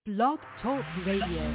Blog Talk Radio.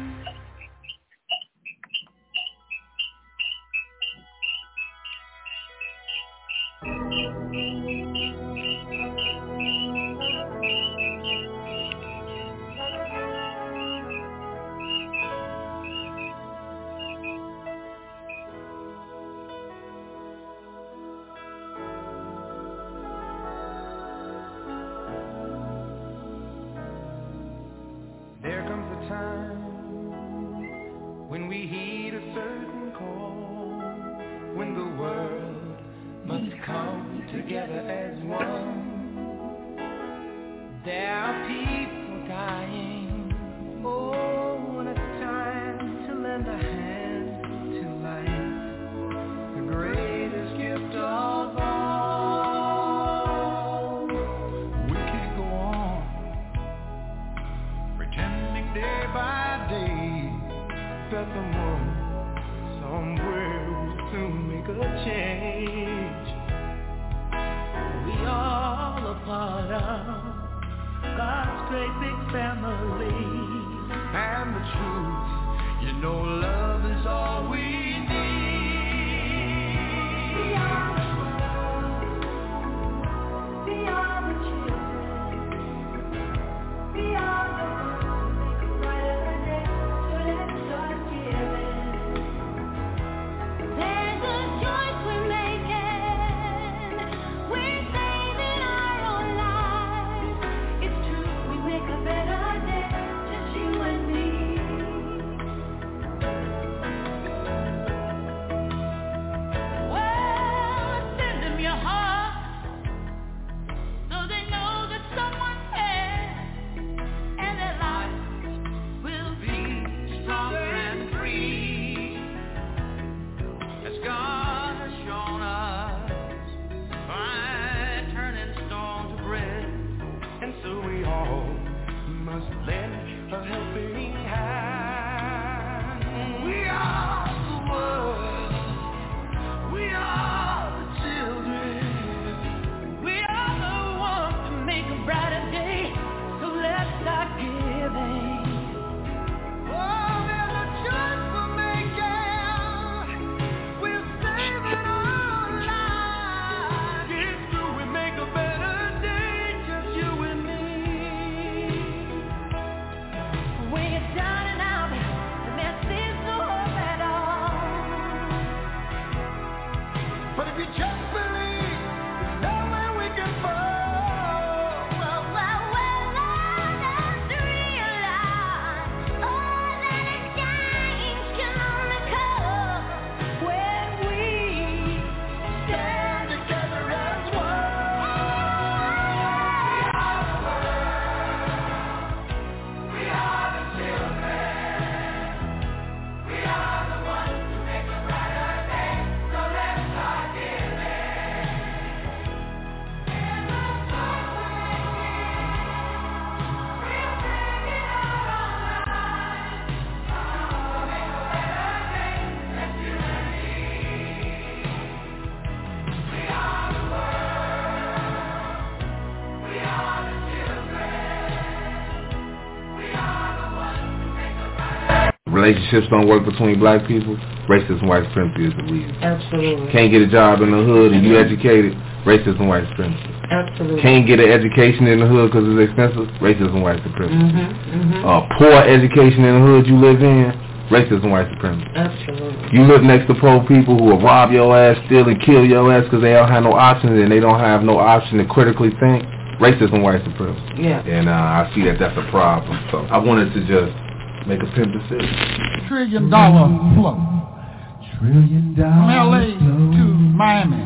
Relationships don't work between black people, racism, white supremacy is the reason. Absolutely. Can't get a job in the hood and you educated, racism, white supremacy. Absolutely. Can't get an education in the hood because it's expensive, racism, white supremacy. Poor education in the hood you live in, racism, white supremacy. Absolutely. You live next to poor people who will rob your ass, steal and kill your ass because they don't have no options and they don't have no option to critically think, racism, white supremacy. Yeah. And I see that that's a problem. So I wanted to just make a pimp decision. $1 trillion flow. $1 trillion from LA to Miami,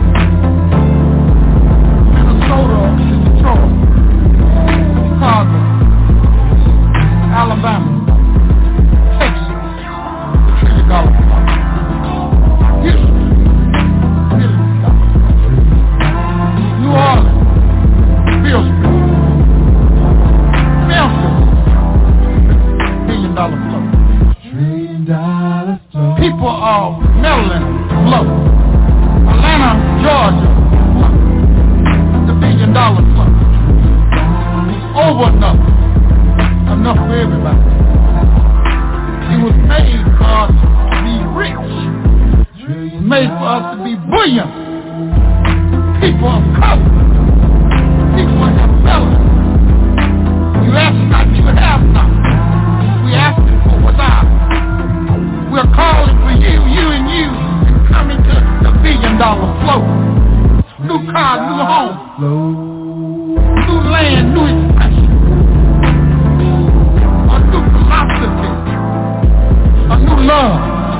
Minnesota to Detroit, Chicago, Alabama, Texas, $1 trillion flow. Houston, $1 trillion. New Orleans, Bill Street, Memphis, $1 billion flow. $1 trillion flow. People of Maryland flow. Atlanta, Georgia flow. $1 billion flow. Over enough for everybody. It was made for us to be rich. It was made for us to be brilliant. People of color. People of fellas. You ask not, you would have not. We asking for what's ours. We're calling for you and you to come into the $1 billion flow. New car, new home, new land, new expression, a new philosophy, a new love,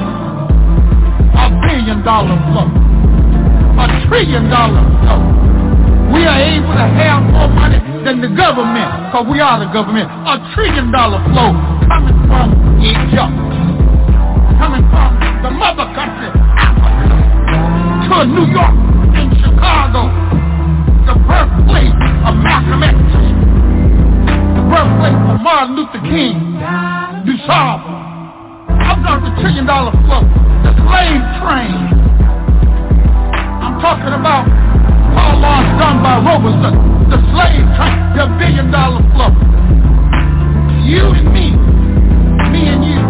$1 billion flow, $1 trillion flow. We are able to have more money than the government, because we are the government. $1 trillion flow coming from Egypt, coming from the mother country, Africa, to New York and Chicago, the birthplace of Malcolm X, the birthplace of Martin Luther King, DuSable. I'm talking $1 trillion flow, the slave train. I'm talking about Paul Law done by Robeson, the slave train, the $1 billion flow. You and me and you,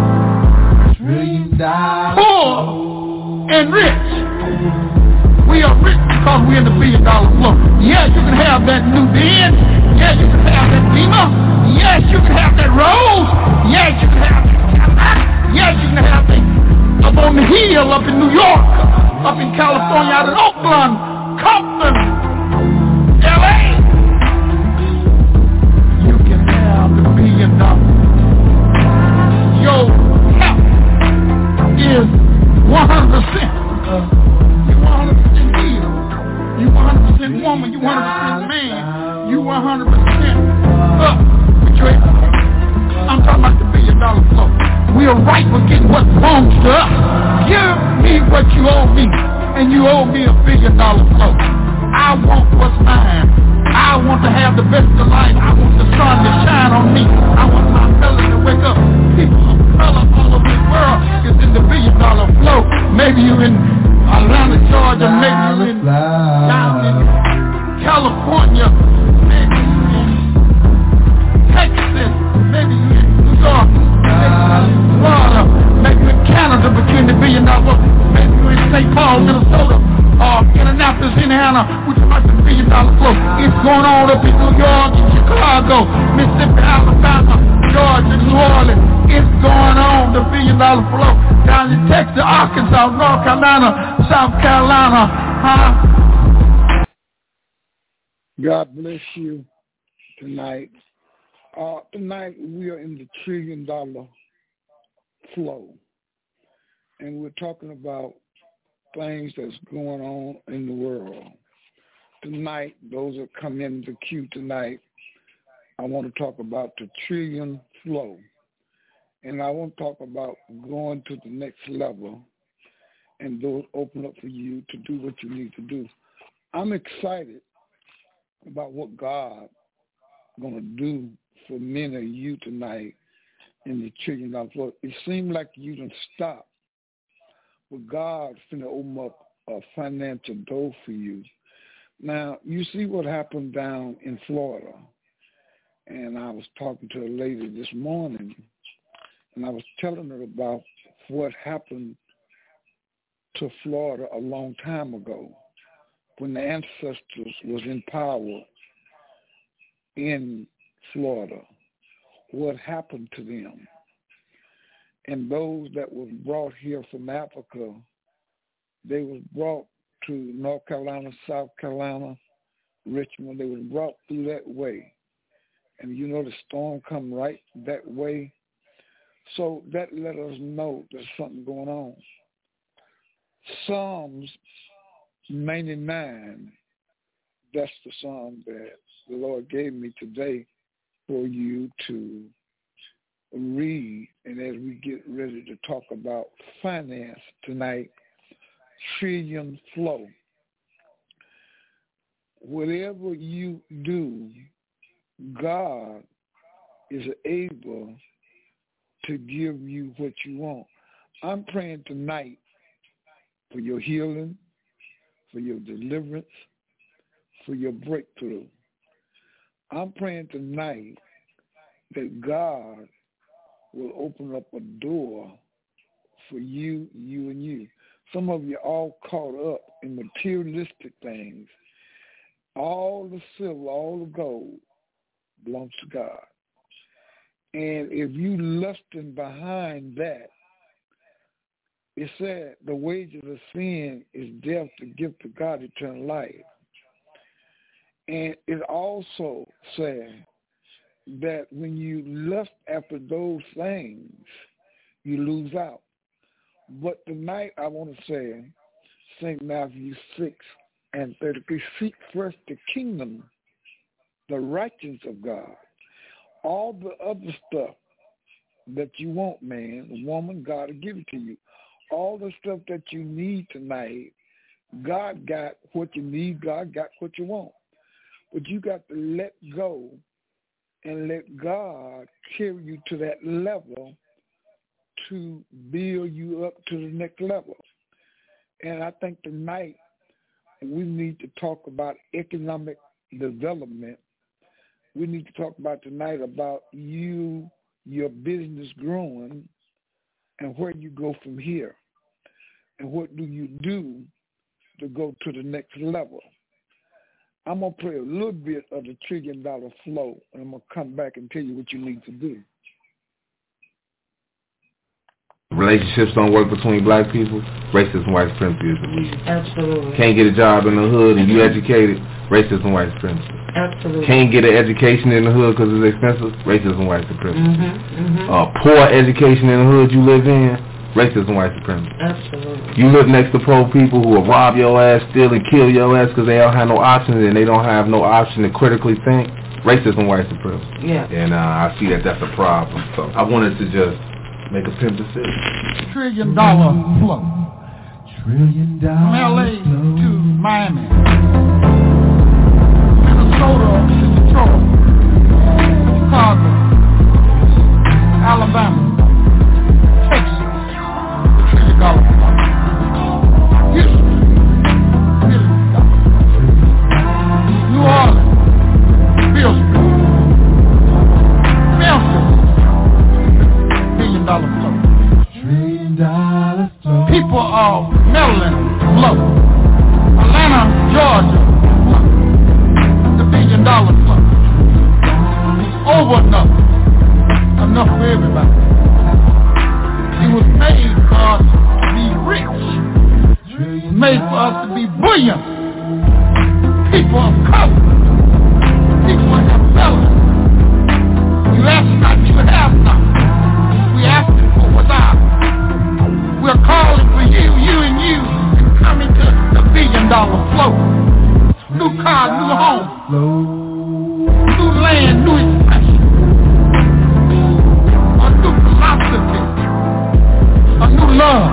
poor and rich. We are rich because we're in the $1 billion flow. Yes, you can have that new Benz. Yes, you can have that Beamer. Yes, you can have that Rolls. Yes, you can have that Cadillac. Yes, you can have that up on the hill, up in New York, up in California, out in Oakland, Compton, LA. You can have the $1 billion. Your health is 100%. You 100% healed. You 100% woman. You 100% man. You 100% up with your health. I'm talking about the $1 billion flow. We are right with getting what belongs to us. Give me what you owe me, and you owe me $1 billion flow. I want what's mine. I want to have the best of life. I want the sun to shine on me. I want my fellas to wake up. People of color all over the world is in the $1 billion flow. Maybe you in Atlanta, Georgia. Maybe you in down in California. Maybe you in Texas. Maybe you in New York. Maybe you in Florida. Maybe you in Canada, but you're in the $1 billion. Maybe you in St. Paul, Minnesota. Indianapolis, Indiana, which is like the $1 billion flow. It's going on up in New York, in Chicago, Mississippi, Alabama, Georgia, New Orleans. It's going on, the $1 billion flow. Down in Texas, Arkansas, North Carolina, South Carolina, God bless you tonight. Tonight we are in the $1 trillion flow. And we're talking about things that's going on in the world. Tonight, those that come in the queue tonight, I want to talk about the $1 trillion flow. And I want to talk about going to the next level and doors open up for you to do what you need to do. I'm excited about what God is going to do for many of you tonight in the $1 trillion flow. It seemed like you didn't stop. But God's finna open up a financial door for you. Now, you see what happened down in Florida. And I was talking to a lady this morning, and I was telling her about what happened to Florida a long time ago when the ancestors was in power in Florida. What happened to them? And those that was brought here from Africa, they was brought to North Carolina, South Carolina, Richmond. They was brought through that way. And you know the storm come right that way. So that let us know there's something going on. Psalms 99, that's the psalm that the Lord gave me today for you to read, and as we get ready to talk about finance tonight, $1 trillion flow. Whatever you do, God is able to give you what you want. I'm praying tonight for your healing, for your deliverance, for your breakthrough. I'm praying tonight that God will open up a door for you, and you. Some of you are all caught up in materialistic things. All the silver, all the gold belongs to God. And if you lusting behind that, it said the wages of sin is death, to give to God eternal life. And it also said that when you lust after those things, you lose out. But tonight I want to say, St. Matthew 6:33, seek first the kingdom, the righteousness of God. All the other stuff that you want, man, woman, God will give it to you. All the stuff that you need tonight, God got what you need, God got what you want. But you got to let go and let God carry you to that level to build you up to the next level. And I think tonight we need to talk about economic development. We need to talk about tonight about you, your business growing, and where you go from here. And what do you do to go to the next level? I'm going to play a little bit of the $1 trillion flow, and I'm going to come back and tell you what you need to do. Relationships don't work between black people. Racism, white supremacy is the reason. Absolutely. Can't get a job in the hood and you educated. Racism, white supremacy. Absolutely. Can't get an education in the hood because it's expensive. Racism, white supremacy. Poor education in the hood you live in. Racism, white supremacy. Absolutely. You live next to poor people who will rob your ass, steal and kill your ass because they don't have no options and they don't have no option to critically think. Racism, white supremacy. Yeah. And I see that that's a problem. So I wanted to just make a pimp decision. $1 trillion flow. $1 trillion from LA to Miami, Minnesota to Detroit, Chicago, Alabama, Texas, $1 trillion flow. Houston, $1 billion. New Orleans, Billsboro, Memphis, $1 billion flow. $1 trillion flow. People of Maryland, flow. Atlanta, Georgia, flow. The $1 billion flow. Over enough for everybody. It was made for us to be rich. It was made for us to be brilliant. People of color. People have fellas. You ask not, you have not. We asking for what's ours. We're calling for you and you to come into the $1 billion flow. New car, new home, new land, new expression, a new philosophy, a new love,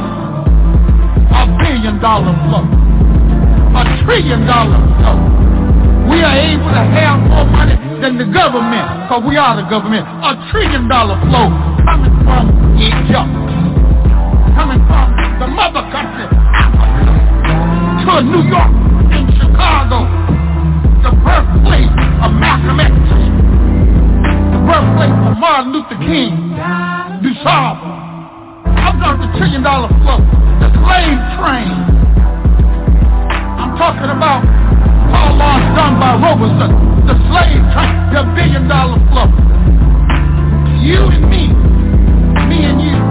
$1 billion flow, $1 trillion flow. We are able to have more money than the government, because we are the government. $1 trillion flow coming from Egypt, coming from the mother country, Africa, to New York and Chicago, the birthplace of Malcolm X, the birthplace of Martin Luther King, DuSable. I'm talking $1 trillion flow, the slave train. I'm talking about Paul Laws done by Robeson, the slave train, the $1 billion flow. You and me and you.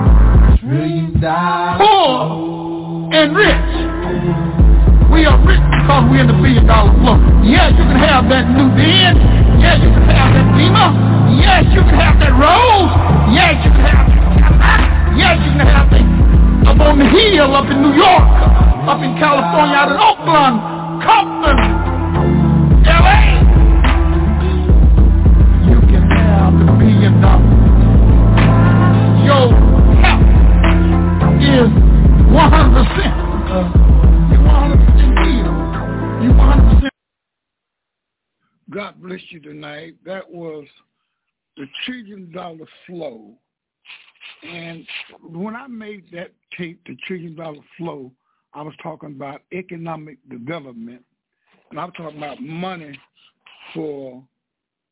Poor and rich. We are rich because we're in the $1 billion flow. Yes, you can have that new Benz. Yes, you can have that Beamer. Yes, you can have that Rolls. Yes, you can have that Cadillac. Yes, you can have that up on the hill, up in New York, up in California, out in Oakland, Compton, LA. You can have the $1 billion. Your health is 100%. You 100% healed. You 100%. God bless you tonight. That was the $1 trillion flow. And when I made that tape, the $1 trillion flow, I was talking about economic development. And I'm talking about money for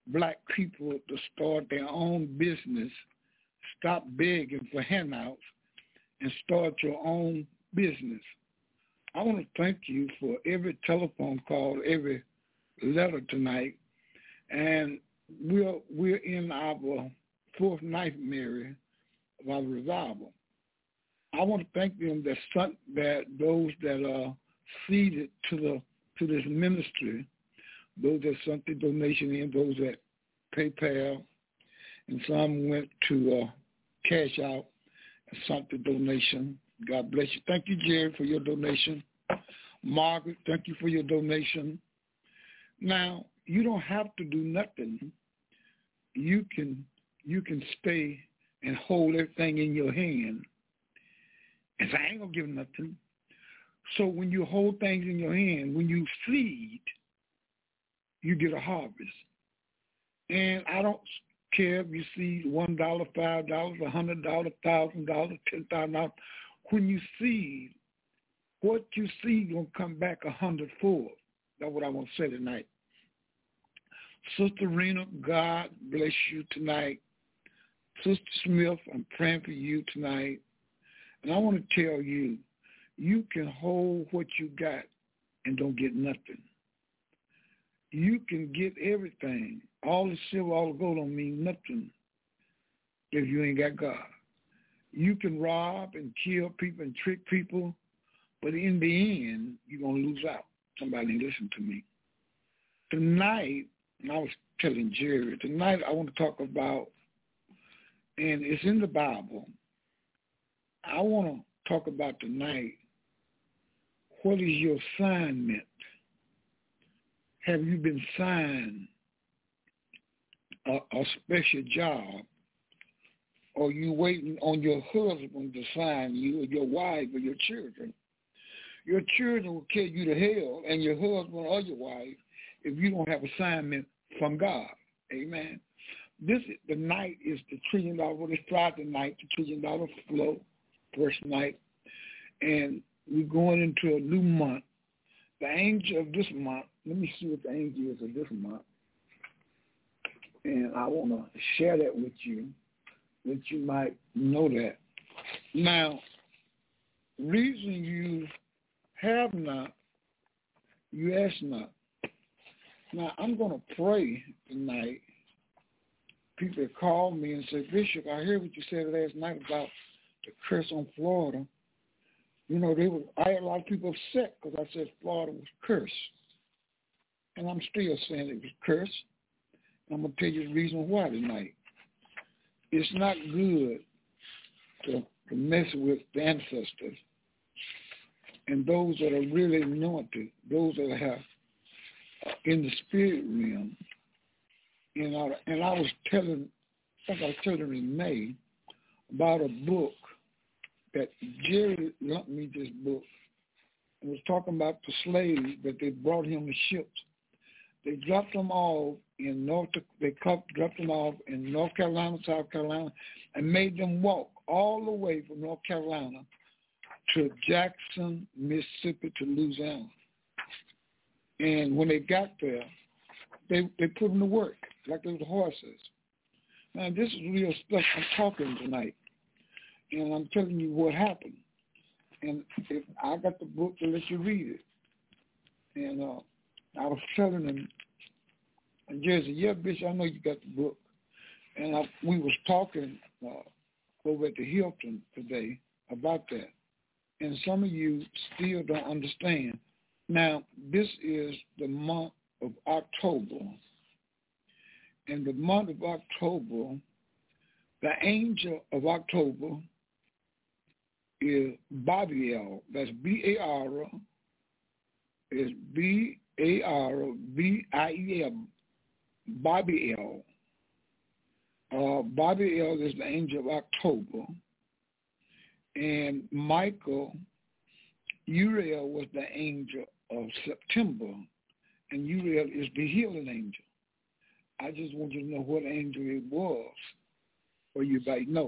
black people to start their own business, stop begging for handouts, and start your own business. I want to thank you for every telephone call, every letter tonight, and we're in our fourth nightmare of our revival. I want to thank them that those that are seeded to this ministry, those that sent the donation in, those that PayPal, and some went to Cash Out and sent the donation. God bless you. Thank you, Jerry, for your donation. Margaret, thank you for your donation. Now, you don't have to do nothing. You can stay and hold everything in your hand and say, I ain't going to give nothing. So when you hold things in your hand, when you feed, you get a harvest. And I don't care if you seed $1, $5, $100, $1,000, $10,000. When you seed, what you seed will come back 100-fold. That's what I want to say tonight. Sister Rena, God bless you tonight. Sister Smith, I'm praying for you tonight. And I want to tell you, you can hold what you got and don't get nothing. You can get everything. All the silver, all the gold don't mean nothing if you ain't got God. You can rob and kill people and trick people, but in the end, you're going to lose out. Somebody listen to me. Tonight, and I was telling Jerry, tonight I want to talk about, and it's in the Bible, I want to talk about tonight, what is your assignment? Have you been assigned a special job? Or you waiting on your husband to sign you, or your wife, or your children? Your children will carry you to hell, and your husband or your wife, if you don't have assignment from God. Amen. The night is the $1 trillion. It's Friday night, the $1 trillion flow, first night, and we're going into a new month. The angel of this month. Let me see what the angel is of this month, and I want to share that with you might know that. Now, reason you have not, you ask not. Now, I'm going to pray tonight. People call me and say, Bishop, I heard what you said last night about the curse on Florida. You know, I had a lot of people upset because I said Florida was cursed. And I'm still saying it was cursed. I'm going to tell you the reason why tonight. It's not good to mess with the ancestors and those that are really anointed, those that have in the spirit realm. And I was telling Renee about a book that Jerry lent me this book. It was talking about the slaves that they brought him to ships. They dropped them off in North Carolina, South Carolina, and made them walk all the way from North Carolina to Jackson, Mississippi, to Louisiana. And when they got there, they put them to work like they were horses. Now, this is real stuff I'm talking tonight, and I'm telling you what happened. And if I got the book to let you read it. And I was telling him, and Jerry said, yeah, Bishop, I know you got the book. And we was talking over at the Hilton today about that. And some of you still don't understand. Now, this is the month of October. And the month of October, the angel of October is Babiel. That's B-A-R, is B-A-R-B-I-E-L, Babiel. Babiel is the angel of October. And Michael, Uriel was the angel of September. And Uriel is the healing angel. I just want you to know what angel it was, or you might know.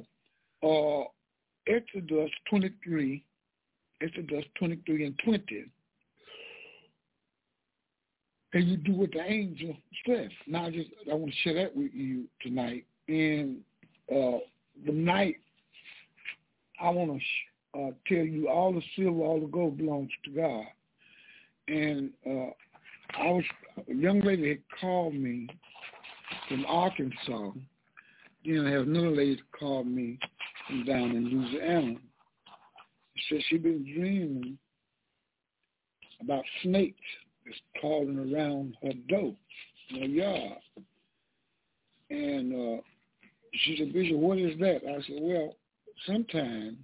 Exodus 23 and 20. and you do what the angel says. Now, I want to share that with you tonight. And the night, I want to tell you all the silver, all the gold belongs to God. And a young lady had called me from Arkansas. Then I have another lady call me from down in Louisiana. She said she'd been dreaming about snakes that's crawling around her door in her yard. And she said, Bishop, what is that? I said, well, sometimes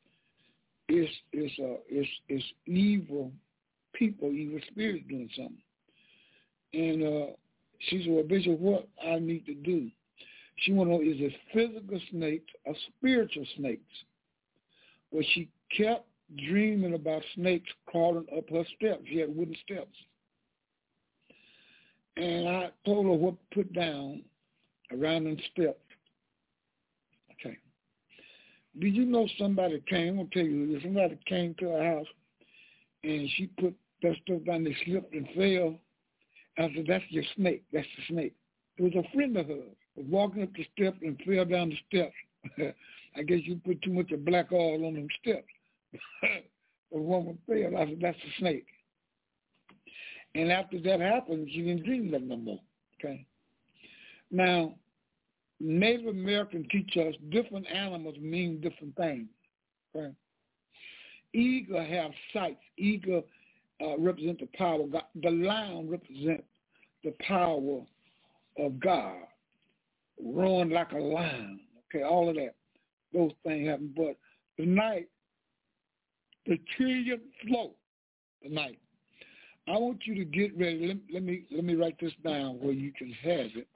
it's evil people, evil spirits doing something. And she said, well, Bishop, what I need to do? She want to know, is it physical snakes or spiritual snakes? Well, she kept dreaming about snakes crawling up her steps. She had wooden steps. And I told her what to put down around them steps. Okay. Did you know somebody came, I'm going to tell you this, somebody came to her house and she put that stuff down, they slipped and fell. I said, that's your snake. That's the snake. It was a friend of hers. Was walking up the steps and fell down the steps. I guess you put too much of black oil on them steps. The woman fell. I said, that's the snake. And after that happened, she didn't dream that no more. Okay. Now, Native Americans teach us different animals mean different things. Okay. Eagle have sights. Eagle represent the power of God. The lion represent the power of God. Roaring like a lion. Okay, all of that. Those things happen. But tonight, the trillion flow tonight. I want you to get ready. Let me write this down where you can have it.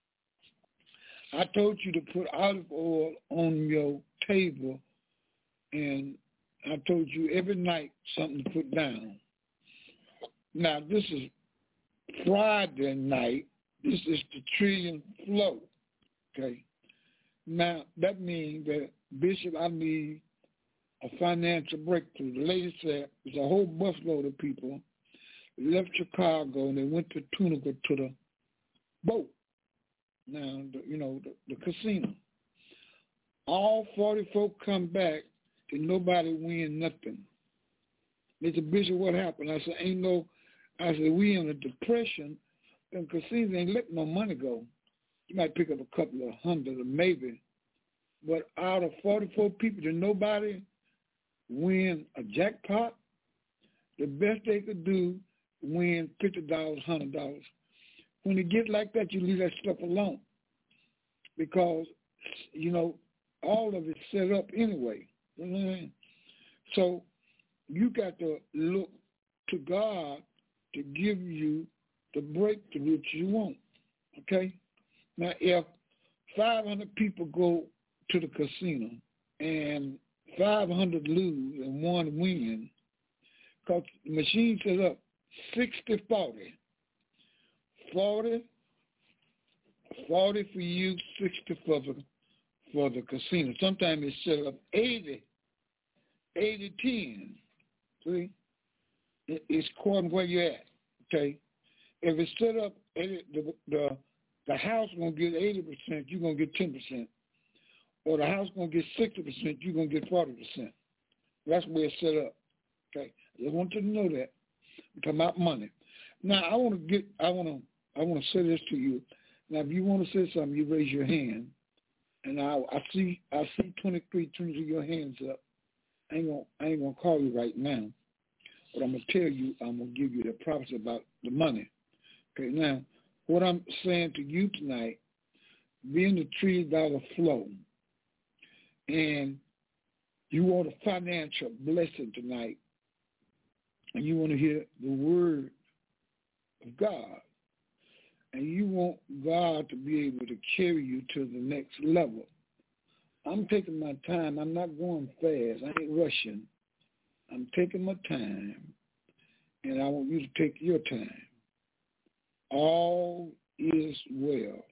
I told you to put olive oil on your table, and I told you every night something to put down. Now, this is Friday night. This is the trillion flow, okay? Now, that means that, Bishop, I need a financial breakthrough. The lady said there's a whole busload of people left Chicago and they went to Tunica to the boat. Now, the casino. All 40 folk come back and nobody win nothing. They said, Bishop, what happened? I said, we in a depression and casinos ain't letting no money go. You might pick up a couple of hundred or maybe. But out of 44 people, did nobody win a jackpot? The best they could do, win $50, $100. When it gets like that, you leave that stuff alone. Because, all of it's set up anyway. You know what I mean? So you got to look to God to give you the breakthrough that you want. Okay? Now, if 500 people go to the casino and 500 lose and one win, because the machine set up 60-40. 40 for you, 60 for the casino. Sometimes it's set up 80-10. See? It's according where you're at. Okay? If it's set up, the house going to get 80%, you're going to get 10%. Or the house going to get 60%, you're going to get 40%. That's where it's set up. Okay? I want you to know that. We're talking about money. Now, I want to say this to you. Now, if you want to say something, you raise your hand. And I see 23 of your hands up. I ain't gonna call you right now. But I'm going to tell you, I'm going to give you the prophecy about the money. Okay, now, what I'm saying to you tonight, being the $3 flow, and you want a financial blessing tonight, and you want to hear the word of God, and you want God to be able to carry you to the next level. I'm taking my time. I'm not going fast. I ain't rushing. I'm taking my time, and I want you to take your time. All is well.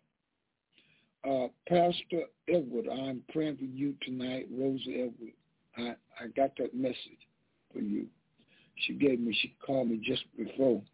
Pastor Edward, I'm praying for you tonight, Rosa Edward. I got that message for you. She called me just before.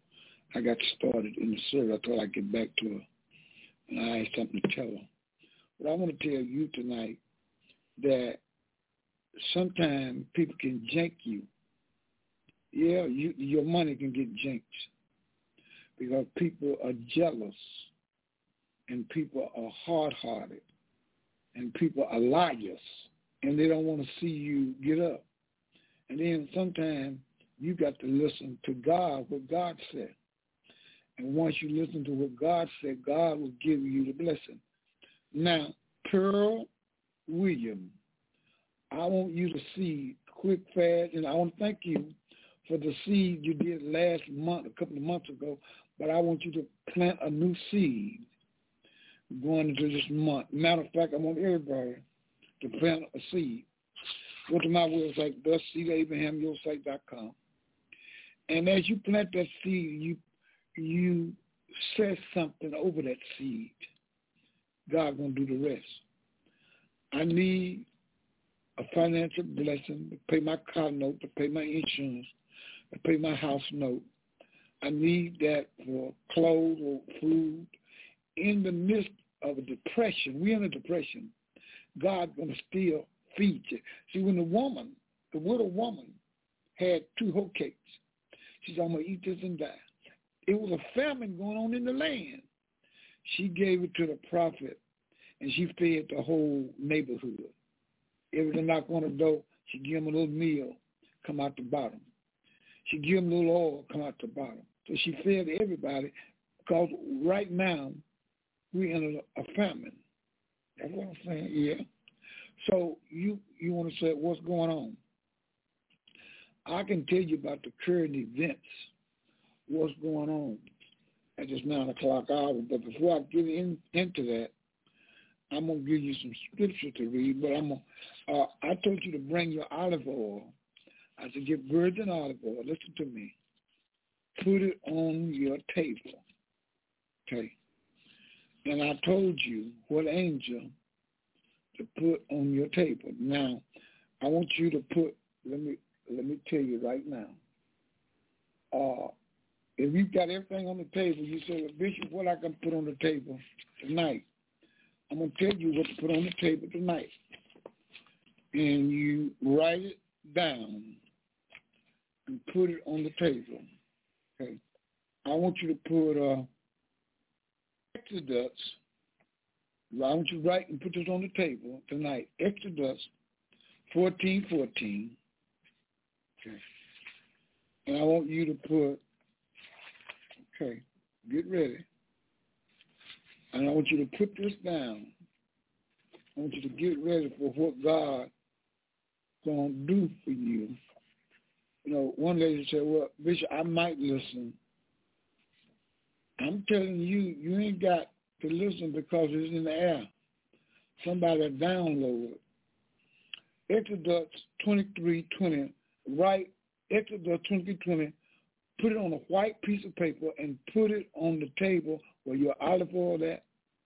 I got started in the service. I thought I'd get back to her, and I had something to tell her. But I want to tell you tonight that sometimes people can jank you. Yeah, your money can get janked because people are jealous and people are hard-hearted and people are liars and they don't want to see you get up. And then sometimes you got to listen to God, what God said. And once you listen to what God said, God will give you the blessing. Now, Pearl Williams, I want you to see quick, fast, and I want to thank you for the seed you did last month, a couple of months ago, but I want you to plant a new seed going into this month. Matter of fact, I want everybody to plant a seed. Go to my website, thusseedabrahamyosite.com. And as you plant that seed, you set something over that seed. God's going to do the rest. I need a financial blessing to pay my car note, to pay my insurance, to pay my house note. I need that for clothes or food. In the midst of a depression, we're in a depression, God's going to still feed you. See, when the widow woman had 2 whole cakes, she said, I'm going to eat this and die. It was a famine going on in the land. She gave it to the prophet, and she fed the whole neighborhood. Every time knock on the door, she give them a little meal, come out the bottom. She give them a little oil, come out the bottom. So she fed everybody because right now we're in a famine. That's what I'm saying, yeah. So you want to say what's going on? I can tell you about the current events, what's going on at this 9 o'clock hour. But before I get into that, I'm going to give you some scripture to read. But I told you to bring your olive oil. I said get virgin olive oil. Listen to me. Put it on your table. Okay. And I told you what angel to put on your table. Now, I want you to put, let me tell you right now. If you've got everything on the table, you say, well, Bishop, what I can put on the table tonight? I'm going to tell you what to put on the table tonight. And you write it down and put it on the table. Okay. I want you to put Exodus. I want you to write and put this on the table tonight. Exodus 14:14. Okay. And I want you to put, okay, get ready. And I want you to put this down. I want you to get ready for what God's going to do for you. You know, one lady said, well, Bishop, I might listen. I'm telling you, you ain't got to listen because it's in the air. Somebody download it. Exodus 23:20. Write Exodus 23:20. Put it on a white piece of paper and put it on the table where your olive oil at,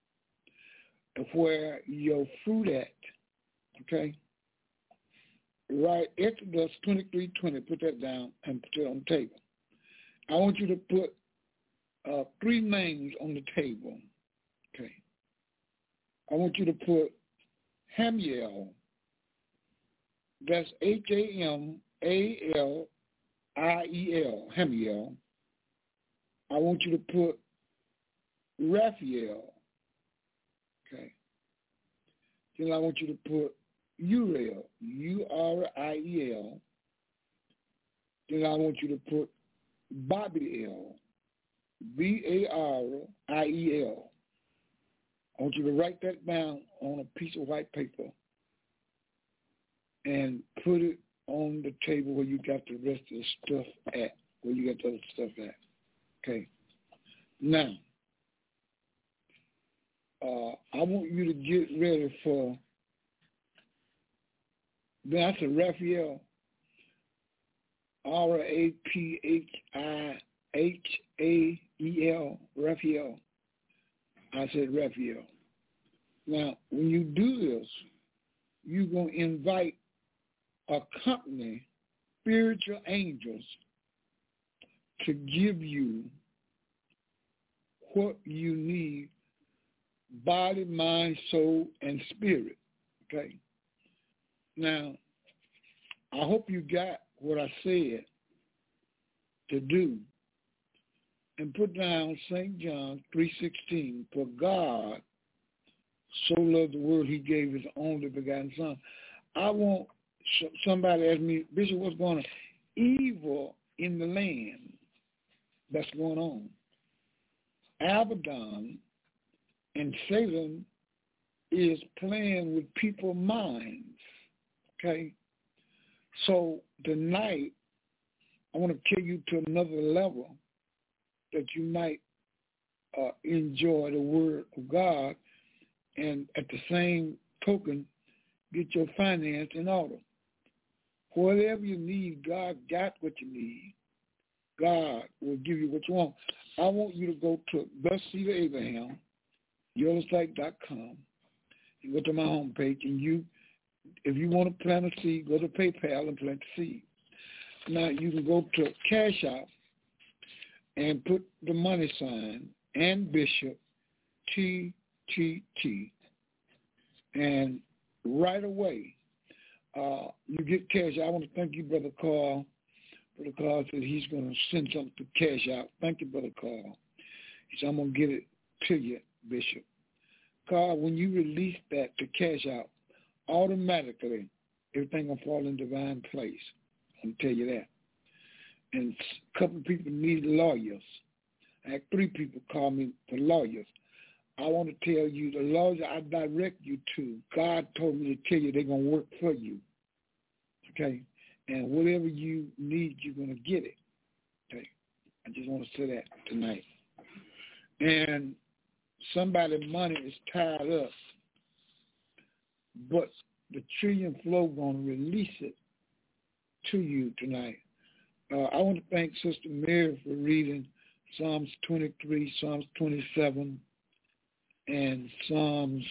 where your fruit at. Okay? Write Exodus 23:20. Put that down and put it on the table. I want you to put 3 names on the table. Okay. I want you to put Hamiel. That's Hamiel. Hamiel. I want you to put Raphael. Okay. Then I want you to put Uriel. Uriel. Then I want you to put Babiel. Bariel. I want you to write that down on a piece of white paper and put it on the table where you got the rest of the stuff at, where you got the other stuff at. Okay. Now, I want you to get ready for, that's a Raphael, Raphael, Raphael. I said Raphael. Now, when you do this, you're going to invite a company, spiritual angels, to give you what you need, body, mind, soul, and spirit. Okay? Now, I hope you got what I said to do. And put down St. John 3:16. For God so loved the world, he gave his only begotten son. I want somebody ask me, Bishop, what's going on? Evil in the land that's going on. Abaddon and Satan is playing with people's minds. Okay? So tonight, I want to take you to another level that you might enjoy the word of God, and at the same token, get your finance in order. Whatever you need, God got what you need. God will give you what you want. I want you to go to Thus Seed of Abraham, YellowSite.com, and go to my homepage, and if you want to plant a seed, go to PayPal and plant the seed. Now, you can go to Cash App and put the money sign and Bishop TTT. And right away, you get cash. I want to thank you, Brother Carl. Brother Carl said he's going to send something to Cash Out. Thank you, Brother Carl. He said, I'm going to get it to you, Bishop. Carl, when you release that to Cash Out, automatically everything will fall in divine place. I'm going to tell you that. And a couple of people need lawyers. I had 3 people call me for lawyers. I want to tell you, the lawyers I direct you to, God told me to tell you they're going to work for you. Okay? And whatever you need, you're going to get it. Okay? I just want to say that tonight. And somebody's money is tied up, but the Trillion Flow going to release it to you tonight. I want to thank Sister Mary for reading Psalms 23, Psalms 27, and Psalms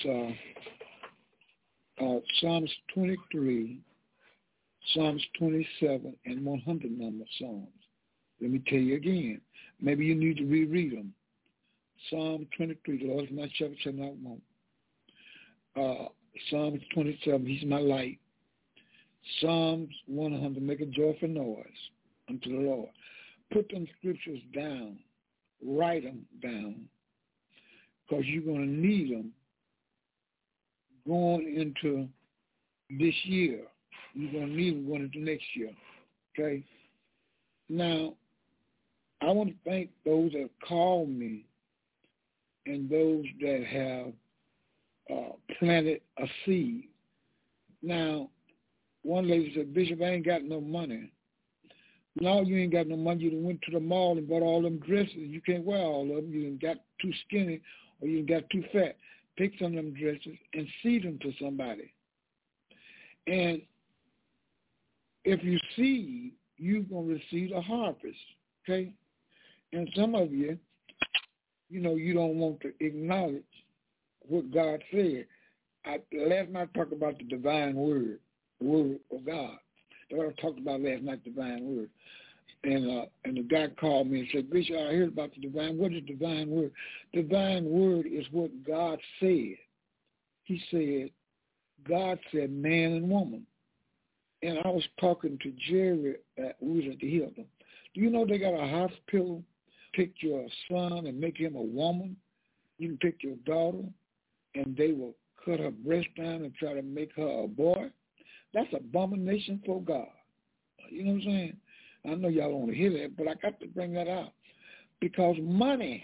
23, Psalms 27, and 100 number Psalms. Let me tell you again. Maybe you need to reread them. Psalm 23, the Lord is my shepherd, shall not want. Psalms 27, he's my light. Psalms 100, make a joyful noise unto the Lord. Put them scriptures down. Write them down, because you're going to need them going into this year. You're going to need them going into next year, okay? Now, I want to thank those that called me and those that have planted a seed. Now, one lady said, Bishop, I ain't got no money. No, you ain't got no money. You went to the mall and bought all them dresses. You can't wear all of them. You done got too skinny or you done got too fat. Take some of them dresses and seed them to somebody. And if you seed, you're going to receive a harvest, okay? And some of you, you don't want to acknowledge what God said. Last night I talked about the divine word, the word of God. That's what I talked about last night, divine word. And the guy called me and said, Bishop, I heard about the divine. What is divine word? Divine word is what God said. He said, God said man and woman. And I was talking to Jerry, who was at the Hilton. Do you know they got a hospital? Pick your son and make him a woman. You can pick your daughter, and they will cut her breast down and try to make her a boy. That's abomination for God. You know what I'm saying? I know y'all don't want to hear that, but I got to bring that out. Because money,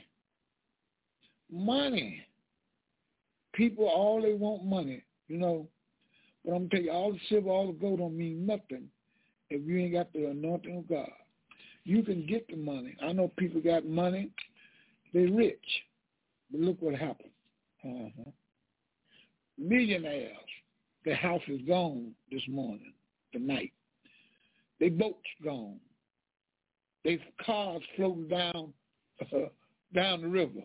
people, all they want money, But I'm going to tell you, all the silver, all the gold don't mean nothing if you ain't got the anointing of God. You can get the money. I know people got money. They're rich. But look what happened. Millionaires. Their house is gone this morning, tonight. Their boat's gone. Their cars floating down the river.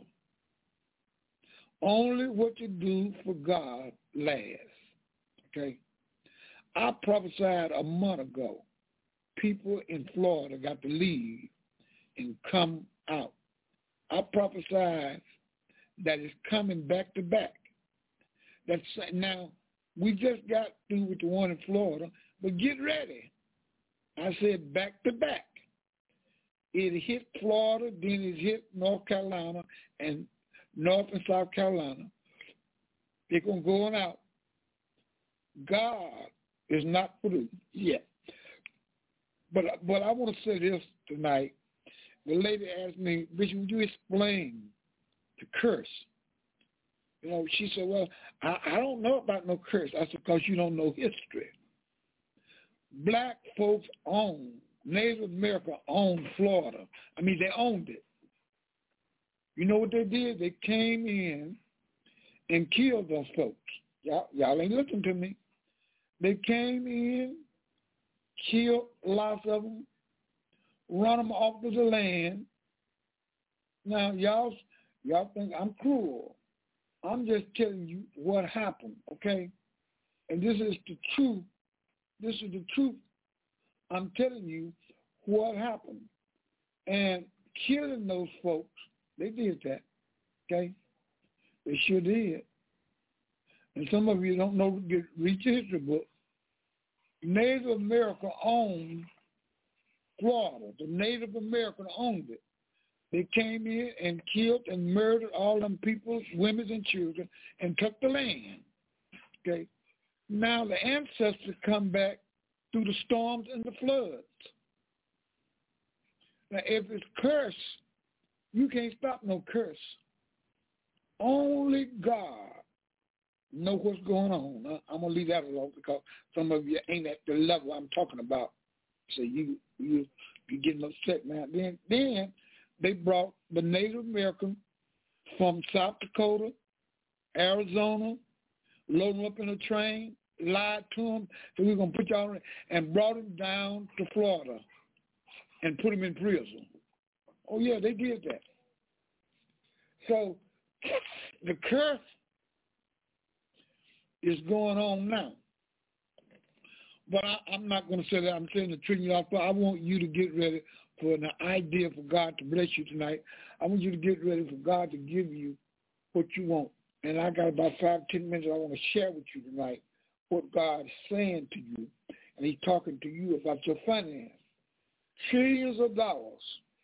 Only what you do for God lasts. Okay? I prophesied a month ago. People in Florida got to leave and come out. I prophesied that it's coming back to back. That's now, we just got through with the one in Florida, but get ready. I said back to back. It hit Florida, then it hit North Carolina and North and South Carolina. They're going to go on out. God is not through yet. But I want to say this tonight. The lady asked me, Bishop, would you explain the curse? You know, she said, well, I don't know about no curse. I said, because you don't know history. Black folks own, Native America owned Florida. I mean, they owned it. You know what they did? They came in and killed those folks. Y'all ain't listening to me. They came in, killed lots of them, run them off of the land. Now, y'all think I'm cruel. I'm just telling you what happened, okay? And this is the truth. This is the truth. I'm telling you what happened. And killing those folks, they did that, okay? They sure did. And some of you don't know, read your history book. Native America owned Florida. The Native American owned it. They came in and killed and murdered all them people, women and children, and took the land. Okay. Now the ancestors come back through the storms and the floods. Now if it's cursed, you can't stop no curse. Only God know what's going on. I'm going to leave that alone because some of you ain't at the level I'm talking about. So you getting upset now. Then they brought the Native American from South Dakota, Arizona, loaded them up in a train, lied to them, so we're going to put y'all in, and brought them down to Florida and put them in prison. Oh, yeah, they did that. So the curse is going on now. But I'm not going to say that. I'm saying the treating you off. I want you to get ready for an idea for God to bless you tonight. I want you to get ready for God to give you what you want. And I got about 5-10 minutes I want to share with you tonight what God is saying to you. And he's talking to you about your finance. Trillions of dollars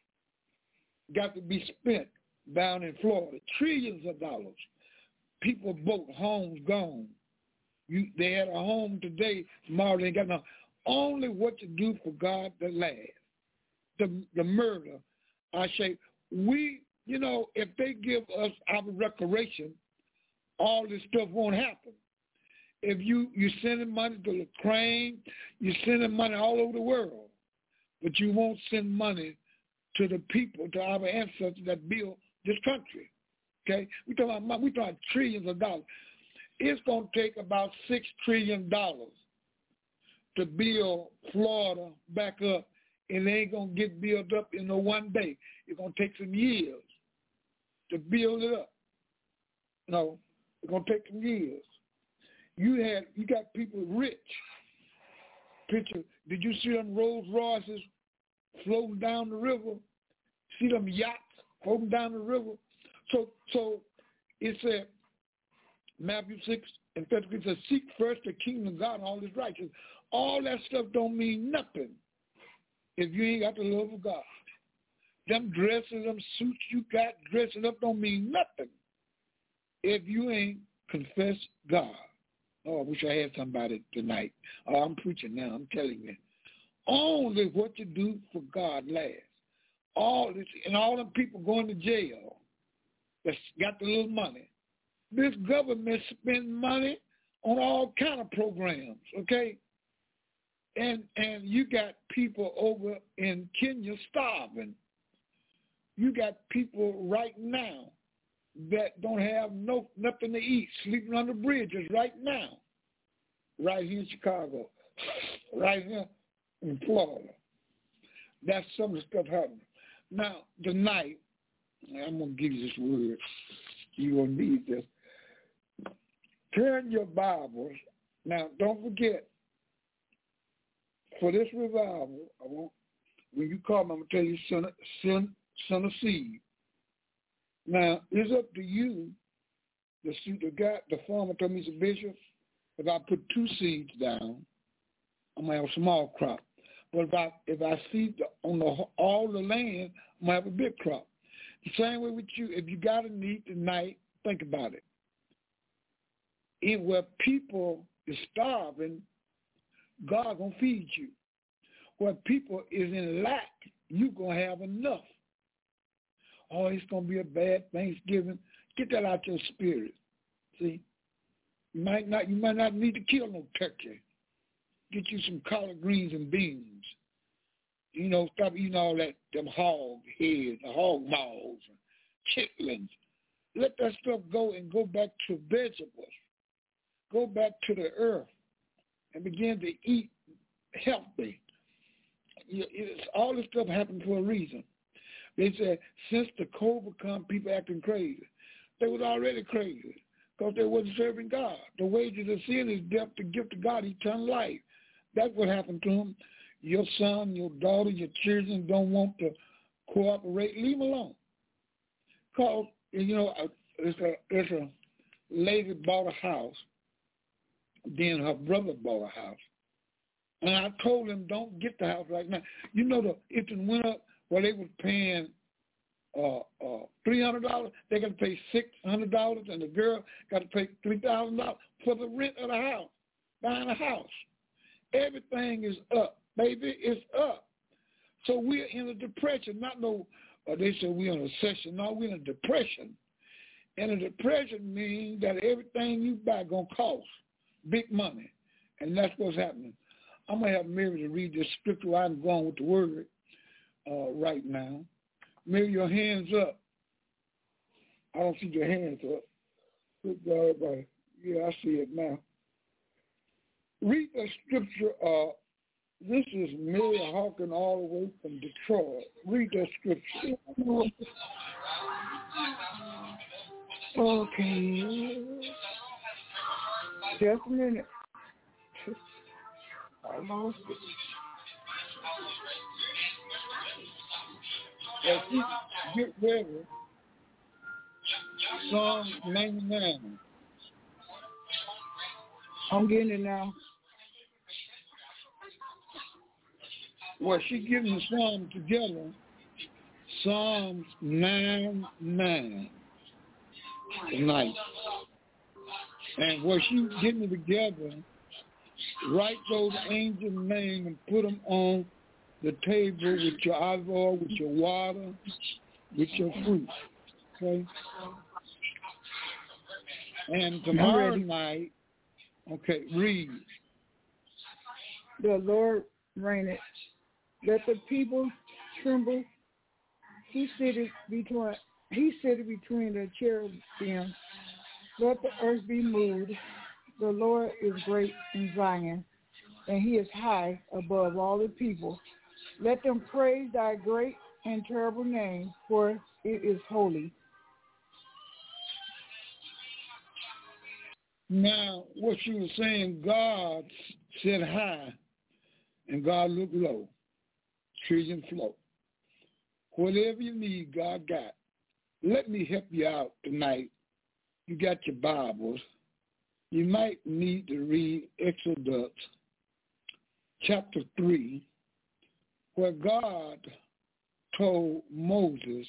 got to be spent down in Florida. Trillions of dollars. People boat, homes gone. They had a home today, tomorrow they ain't got no. Only what to do for God that lasts. The murder, I say, if they give us our reparation, all this stuff won't happen. If you're sending money to Ukraine, you're sending money all over the world, but you won't send money to the people, to our ancestors that built this country. Okay, we talking trillions of dollars. It's going to take about $6 trillion to build Florida back up, and it ain't going to get built up in one day. It's going to take some years to build it up. No, it's going to take some years. You got people rich. Picture, did you see them Rolls Royces floating down the river? See them yachts floating down the river? So it said, Matthew 6:33 says, seek first the kingdom of God and all his righteousness. All that stuff don't mean nothing if you ain't got the love of God. Them dresses, them suits you got dressing up don't mean nothing if you ain't confess God. Oh, I wish I had somebody tonight. Oh, I'm preaching now, I'm telling you. Only what you do for God lasts. All this, and all them people going to jail that's got the little money. This government spend money on all kind of programs, okay? And you got people over in Kenya starving. You got people right now that don't have nothing to eat, sleeping on the bridges right now, right here in Chicago, right here in Florida. That's some of the stuff happening. Now, tonight, I'm going to give you this word. You're going to need this. Turn your Bibles. Now, don't forget, for this revival, when you call me, I'm going to tell you, son of seed. Now, it's up to you. The farmer told me, said, Bishop, if I put 2 seeds down, I'm going to have a small crop. But if I seed on all the land, I'm going to have a big crop. The same way with you. If you got a need tonight, think about it. Where people is starving, God going to feed you. Where people is in lack, you going to have enough. Oh, it's going to be a bad Thanksgiving. Get that out your spirit. See? You might not need to kill no turkey. Get you some collard greens and beans. You know, stop eating all that, them hog heads, the hog maws, chitlins. Let that stuff go and go back to vegetables. Go back to the earth and begin to eat healthy. All this stuff happened for a reason. They said since the COVID come, people acting crazy. They was already crazy because they wasn't serving God. The wages of sin is death, the gift of God, eternal life. That's what happened to them. Your son, your daughter, your children don't want to cooperate. Leave them alone. Because, you know, it's a lady bought a house. Then her brother bought a house. And I told him, don't get the house right now. You know, if it went up, well, they was paying $300. They got to pay $600, and the girl got to pay $3,000 for the rent of the house, buying a house. Everything is up, baby. It's up. So we're in a depression. They say we're in a recession. No, we're in a depression. And a depression means that everything you buy going to cost big money. And that's what's happening. I'm going to have Mary to read this scripture. I'm going with the word right now. Mary, your hands up. I don't see your hands up. Good God, everybody. Yeah, I see it now. Read the scripture. This is Mary Hawkins all the way from Detroit. Read that scripture. Okay. Just a minute. I lost it. As you get ready, Psalm 99. I'm getting it now. Well, she getting the Psalm together. Psalms 9 tonight. And what she getting it together, write those angel names and put them on the table with your olive oil, with your water, with your fruit. Okay? And tomorrow night, okay, read. The Lord reigneth. Let the people tremble. He sitteth between the cherubim. Let the earth be moved. The Lord is great in Zion, and he is high above all the people. Let them praise thy great and terrible name, for it is holy. Now, what she was saying, God said high, and God looked low. Trillion flow. Whatever you need, God got. Let me help you out tonight. You got your Bibles. You might need to read Exodus chapter 3, where God told Moses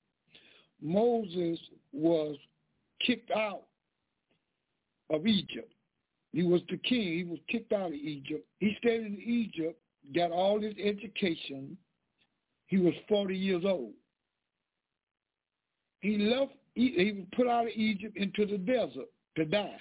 was kicked out of Egypt. He was the king. He was kicked out of Egypt. He stayed in Egypt, got all his education. He was 40 years old. He was put out of Egypt into the desert to die.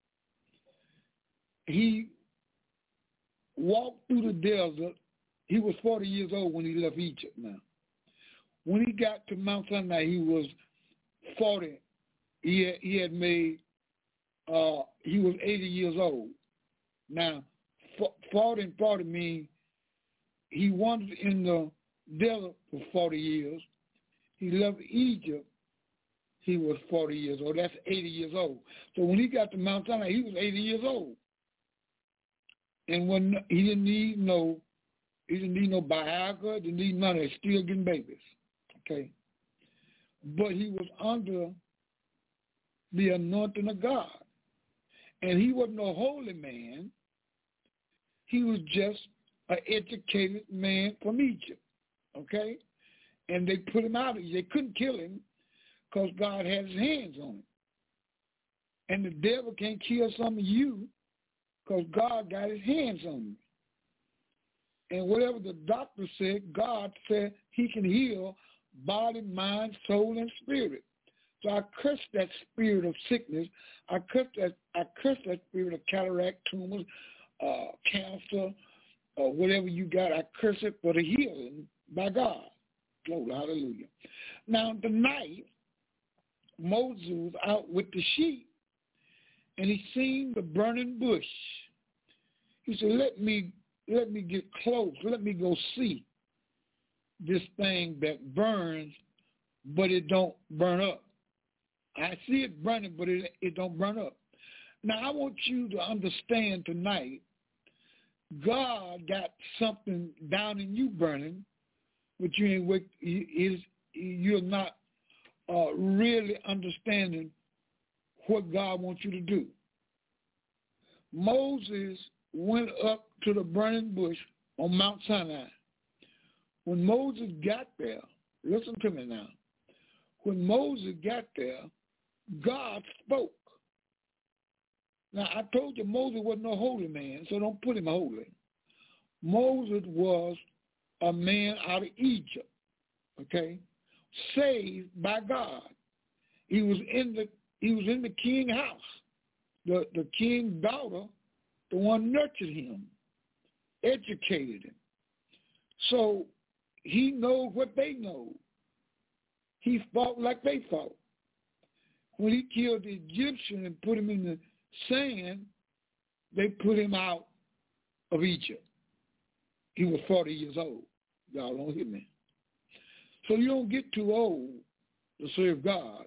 He walked through the desert. He was 40 years old when he left Egypt now. When he got to Mount Sinai, he was 40. He was 80 years old. Now, 40 and 40 mean he wandered in the desert for 40 years. He left Egypt. He was 40 years old. That's 80 years old. So when he got to Mount Sinai, he was 80 years old. And when he didn't need no Viagra, didn't need none of that, still getting babies. Okay. but he was under the anointing of God. And he wasn't no holy man. He was just an educated man from Egypt, okay? And they put him out. They couldn't kill him because God had his hands on him. And the devil can't kill some of you because God got his hands on you. And whatever the doctor said, God said he can heal body, mind, soul, and spirit. So I curse that spirit of sickness. I curse that spirit of cataract, tumors, cancer, or whatever you got. I curse it for the healing by God. Glory, hallelujah. Now tonight, Moses was out with the sheep, and he seen the burning bush. He said, let me get close. Let me go see this thing that burns, but it don't burn up. I see it burning, but it don't burn up. Now, I want you to understand tonight, God got something down in you burning, but you're not really understanding what God wants you to do. Moses went up to the burning bush on Mount Sinai. When Moses got there, listen to me now. When Moses got there, God spoke. Now, I told you Moses wasn't no holy man, so don't put him holy. Moses was a man out of Egypt, okay, saved by God. He was in the king's house. The king's daughter, the one nurtured him, educated him. So he knows what they know. He fought like they fought. When he killed the Egyptian and put him in the sand, they put him out of Egypt. He was 40 years old. Y'all don't hear me. So you don't get too old to serve God.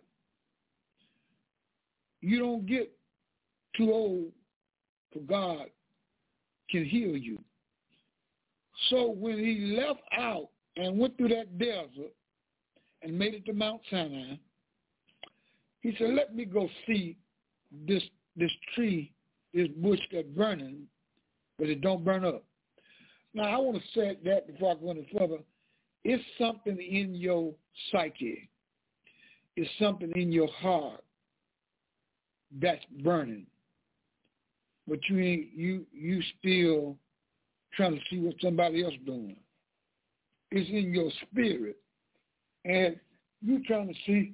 You don't get too old for God can heal you. So when he left out and went through that desert and made it to Mount Sinai, he said, let me go see this tree, this bush that's burning, but it don't burn up. Now, I want to say that before I go any further. It's something in your psyche. It's something in your heart that's burning. But you still trying to see what somebody else doing. It's in your spirit. And you trying to see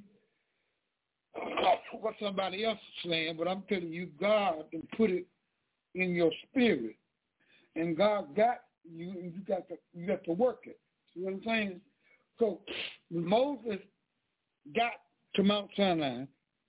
what somebody else is saying, but I'm telling you, God can put it in your spirit. And God got you, and you got to work it. See what I'm saying? So when Moses got to Mount Sinai,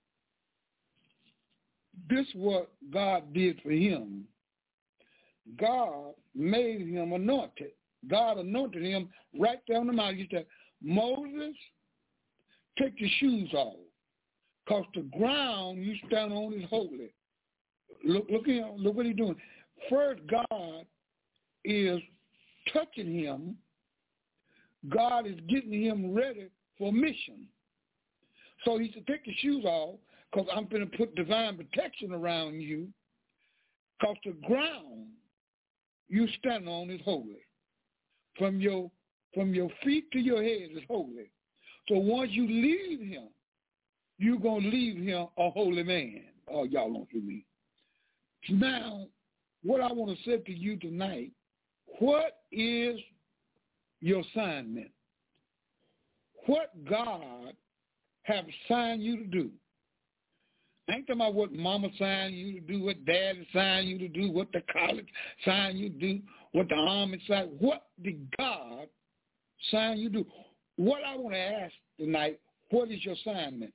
this is what God did for him. God made him anointed. God anointed him right there on the mountain. He said, Moses, take your shoes off, because the ground you stand on is holy. Look at him. Look what he's doing. First, God is touching him. God is getting him ready for mission. So he said, take your shoes off, because I'm going to put divine protection around you, because the ground you stand on is holy. From your feet to your head is holy. So once you leave him, you're going to leave him a holy man. Oh, y'all don't hear me. Now, what I want to say to you tonight, what is your assignment? What God have assigned you to do? I ain't talking about what mama signed you to do, what daddy signed you to do, what the college signed you to do, what the army signed. What did God sign you to do? What I want to ask tonight, what is your assignment?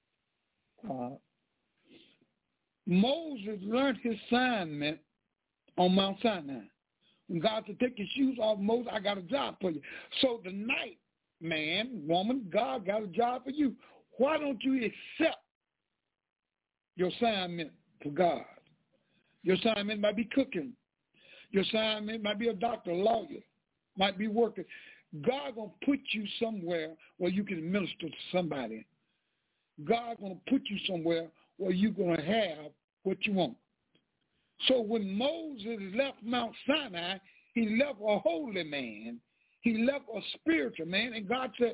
Moses learned his assignment on Mount Sinai. When God said, take your shoes off, Moses, I got a job for you. So tonight, man, woman, God got a job for you. Why don't you accept your assignment for God? Your assignment might be cooking. Your assignment might be a doctor, a lawyer, might be working. God going to put you somewhere where you can minister to somebody. God going to put you somewhere where you're going to have what you want. So when Moses left Mount Sinai, he left a holy man. He left a spiritual man. And God said,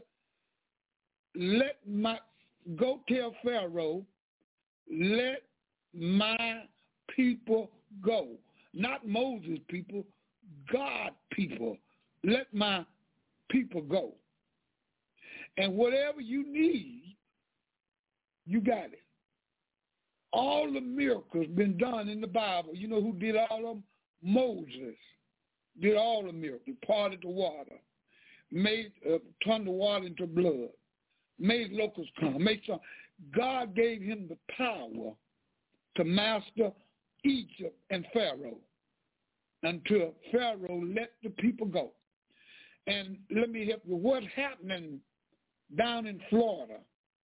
go tell Pharaoh, let my people go. Not Moses' people, God people. Let my people go. And whatever you need, you got it. All the miracles been done in the Bible. You know who did all of them? Moses did all the miracles. Parted the water, turned the water into blood, made locusts come, made some. God gave him the power to master Egypt and Pharaoh until Pharaoh let the people go. And let me help you. What's happening down in Florida,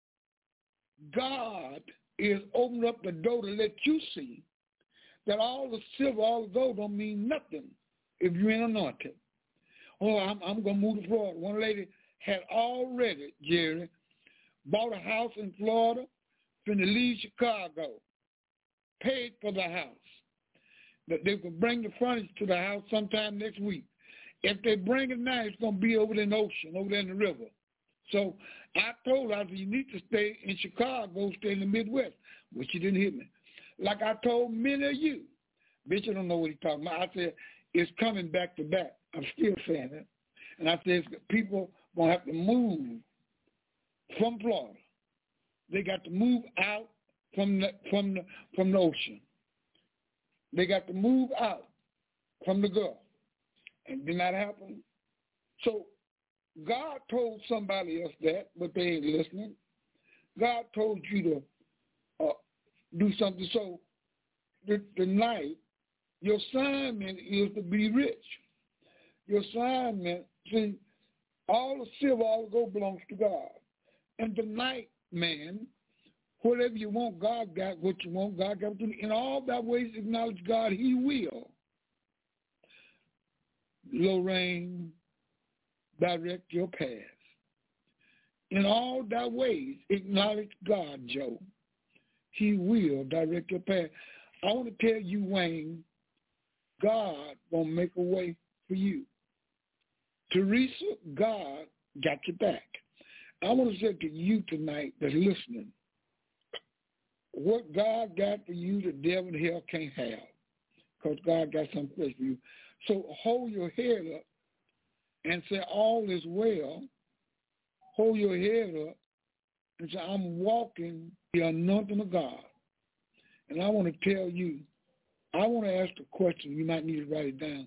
God is opening up the door to let you see that all the silver, all the gold don't mean nothing if you ain't anointed. Oh, I'm going to move to Florida. One lady had already, Jerry, bought a house in Florida, finna leave Chicago, paid for the house. That they could bring the furniture to the house sometime next week. If they bring it now, it's going to be over in the ocean, over there in the river. So I told her, I said, you need to stay in Chicago, stay in the Midwest. But she didn't hear me. Like I told many of you, bitch, I don't know what he's talking about. I said, it's coming back to back. I'm still saying it. And I said, people going to have to move from Florida. They got to move out from the ocean. They got to move out from the Gulf. And did not happen. So God told somebody else that, but they ain't listening. God told you to do something. So tonight, your assignment is to be rich. Your assignment, see, all the silver, all the gold belongs to God. And tonight, man, whatever you want, God got what you want. God got what you need. In all thy ways acknowledge God, he will. Lorraine, direct your path. In all thy ways, acknowledge God, Joe. He will direct your path. I want to tell you, Wayne, God gonna make a way for you. Teresa, God got your back. I want to say to you tonight that's listening, what God got for you, the devil and hell can't have, because God got something special for you. So hold your head up and say, all is well. Hold your head up and say, I'm walking the anointing of God. And I want to tell you, I want to ask a question. You might need to write it down.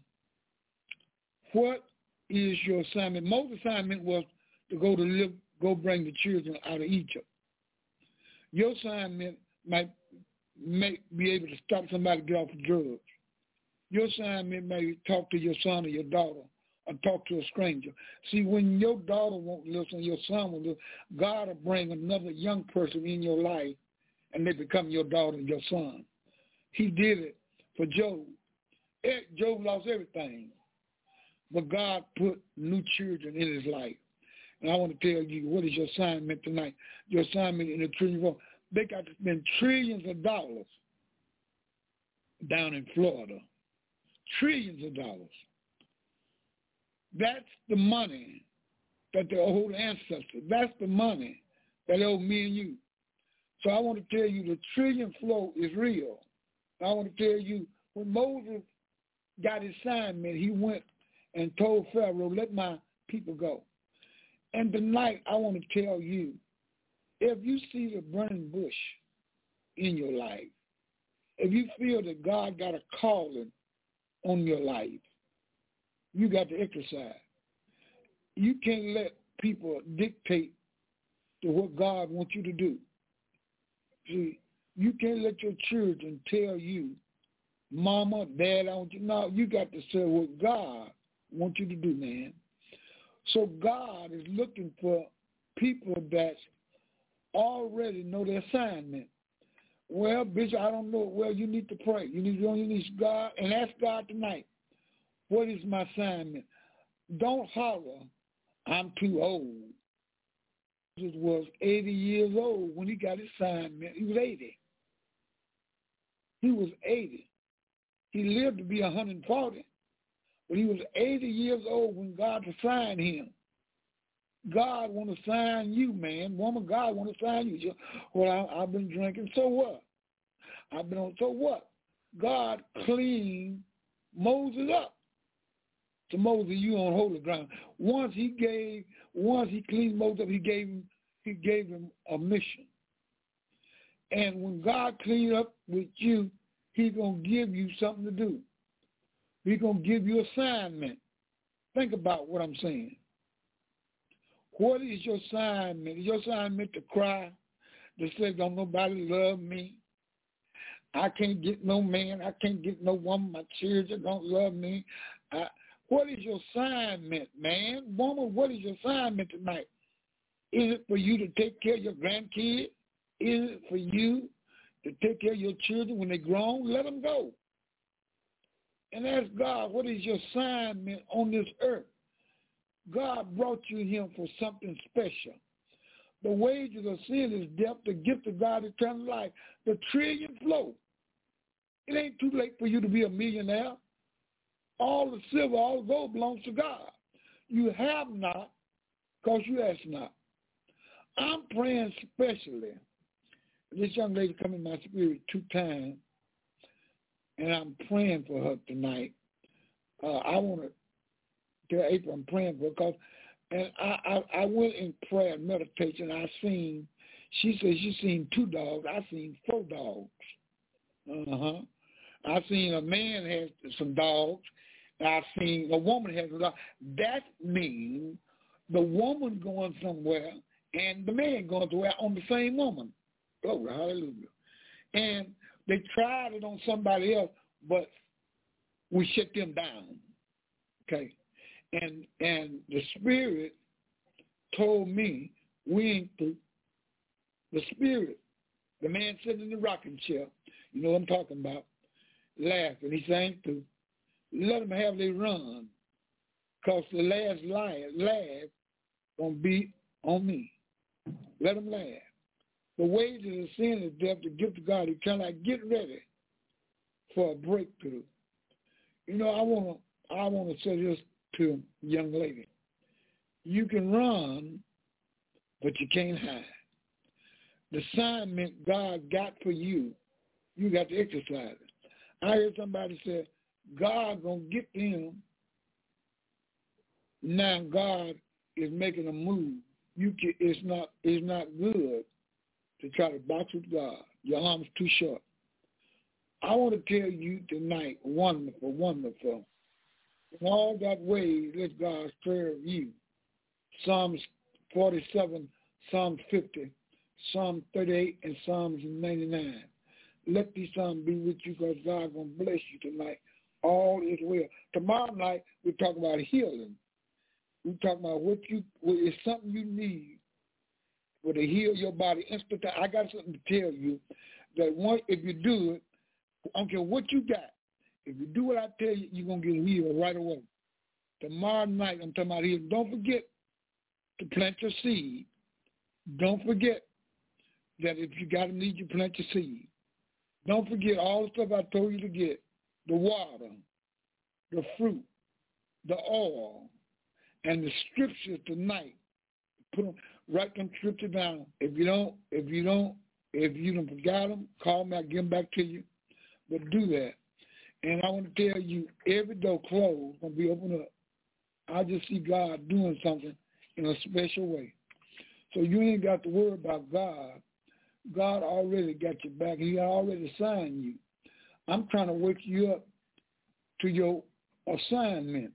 What is your assignment? Moses' assignment was to go bring the children out of Egypt. Your assignment might be able to stop somebody get off of drugs. Your assignment may talk to your son or your daughter or talk to a stranger. See, when your daughter won't listen, your son won't listen, God will bring another young person in your life and they become your daughter and your son. He did it for Job. Job lost everything, but God put new children in his life. And I want to tell you, what is your assignment tonight? Your assignment in the trillion world. They got to spend trillions of dollars down in Florida. Trillions of dollars. That's the money that they owe the ancestors. That's the money that they owe me and you. So I want to tell you the trillion flow is real. I want to tell you, when Moses got his assignment, he went and told Pharaoh, let my people go. And tonight, I want to tell you, if you see the burning bush in your life, if you feel that God got a calling on your life, you got to exercise. You can't let people dictate to what God wants you to do. See, you can't let your children tell you, Mama, Dad, I want you. No, you got to say what God wants you to do, man. So God is looking for people that already know their assignment. Well, Bishop, I don't know. Well, you need to pray. You need to go on your knees, God, and ask God tonight, what is my assignment? Don't holler I'm too old. Jesus was 80 years old when he got his assignment. He was 80. He was 80. He lived to be 140, but he was 80 years old when God assigned him. God want to sign you, man. Woman, God want to sign you. Well, I've been drinking, so what? I've been on, so what? God cleaned Moses up. To Moses, you on holy ground. Once he cleaned Moses up, he gave him a mission. And when God cleaned up with you, he's going to give you something to do. He's going to give you assignment. Think about what I'm saying. What is your assignment? Is your assignment to cry, to say, don't nobody love me? I can't get no man. I can't get no woman. My children don't love me. What is your assignment, man? Woman, what is your assignment tonight? Is it for you to take care of your grandkids? Is it for you to take care of your children when they're grown? Let them go. And ask God, what is your assignment on this earth? God brought you here for something special. The wages of sin is death. The gift of God is eternal life. The trillion flow. It ain't too late for you to be a millionaire. All the silver, all the gold belongs to God. You have not because you ask not. I'm praying specially. This young lady come in my spirit 2 times, and I'm praying for her tonight. I want to tell April I'm praying for her because, and I went in prayer and meditation. She said she seen 2 dogs. I seen 4 dogs. I seen a man has some dogs. I seen a woman has a dog. That means the woman going somewhere and the man going somewhere on the same woman. Glory, hallelujah. And they tried it on somebody else, but we shut them down. Okay. And the Spirit told me we ain't through. The Spirit, the man sitting in the rocking chair, you know what I'm talking about, laughing. He said, ain't through. Let them have their run, because the last laugh going to be on me. Let them laugh. The wages of sin is death, the gift of God eternal. Get ready for a breakthrough. You know, I want to say this to a young lady. You can run, but you can't hide. The assignment God got for you, you got to exercise it. I heard somebody say, God gonna get them. Now God is making a move. It's not good to try to box with God. Your arm's too short. I want to tell you tonight, wonderful, wonderful. In all that way, let God serve you. Psalms 47, Psalms 50, Psalm 38, and Psalms 99. Let these Psalms be with you because God going to bless you tonight. All is well. Tomorrow night, we're talking about healing. We're talking about what is something you need for to heal your body instantly. I got something to tell you that if you do it, I don't care what you got. If you do what I tell you, you're going to get healed right away. Tomorrow night, I'm talking about healing. Don't forget to plant your seed. Don't forget that if you got a need, you plant your seed. Don't forget all the stuff I told you to get. The water, the fruit, the oil, and the scriptures tonight. Write them scriptures down. If you don't forgot them, call me, I'll give them back to you. But do that. And I want to tell you, every door closed going to be opened up. I just see God doing something in a special way. So you ain't got to worry about God. God already got your back. He already assigned you. I'm trying to wake you up to your assignment.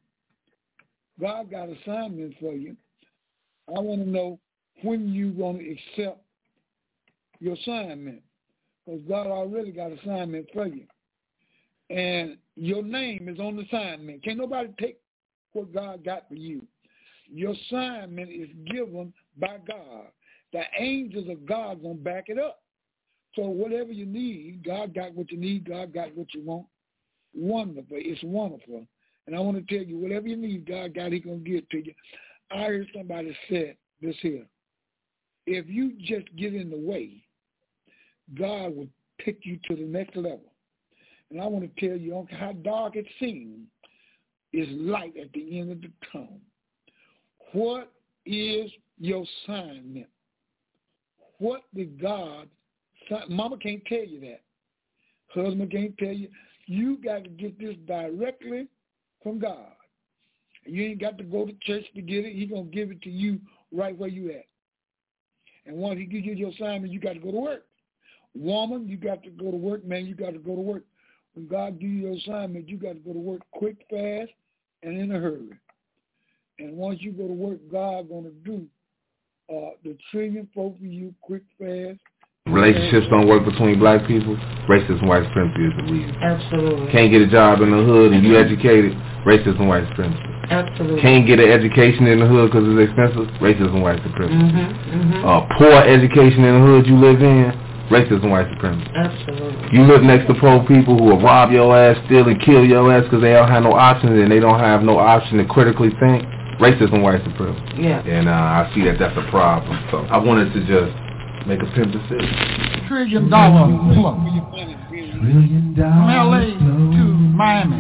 God got assignment for you. I want to know when you're going to accept your assignment, because God already got assignment for you. And your name is on the assignment. Can't nobody take what God got for you. Your assignment is given by God. The angels of God are going to back it up. So whatever you need, God got what you need. God got what you want. Wonderful. It's wonderful. And I want to tell you, whatever you need, God got, He's going to give it to you. I heard somebody said this here. If you just get in the way, God will pick you to the next level. And I want to tell you, how dark it seems, is light at the end of the tunnel. What is your assignment? What did God, Mama can't tell you that. Husband can't tell you. You got to get this directly from God. You ain't got to go to church to get it. He's going to give it to you right where you at. And once he gives you your assignment, you got to go to work. Woman, you got to go to work. Man, you got to go to work. When God gives you your assignment, you got to go to work quick, fast, and in a hurry. And once you go to work, God going to do the trillion folk for you quick, fast. Relationships don't work between black people. Racism, white supremacy is the reason. Absolutely. Can't get a job in the hood and you educated. Racism, white supremacy. Absolutely. Can't get an education in the hood because it's expensive. Racism, white supremacy. Poor education in the hood you live in. Racism, white supremacy. Absolutely. You live next to poor people who will rob your ass, steal and kill your ass because they don't have no options and they don't have no option to critically think. Racism, white supremacy. Yeah. And I see that that's a problem. So I wanted to just make a pimp decision. $1 trillion flow. $1 trillion From LA to Miami.